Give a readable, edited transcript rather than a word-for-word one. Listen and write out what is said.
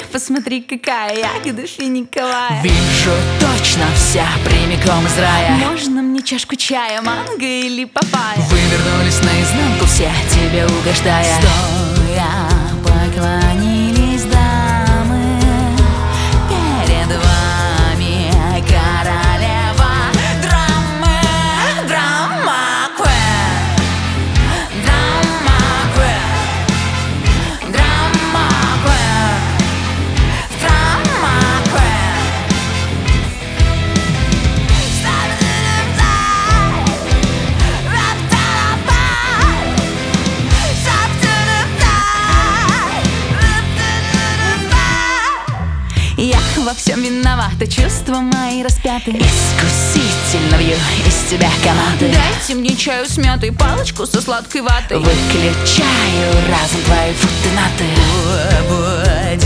посмотри, какая ягода финиковая. Вижу точно вся прямиком из рая. Можно мне чашку чая, манго или папайя? Вывернулись наизнанку все, тебе угождая. Стоя поклонились дамы, перед вами королева драмы. Драма queen, драма queen, драма queen, драма queen. Я во всем виновата, чувства мои распяты. Искусительно вью из тебя канаты. Дайте мне чаю с мятой, палочку со сладкой ватой. Выключаю разом твои футынаты.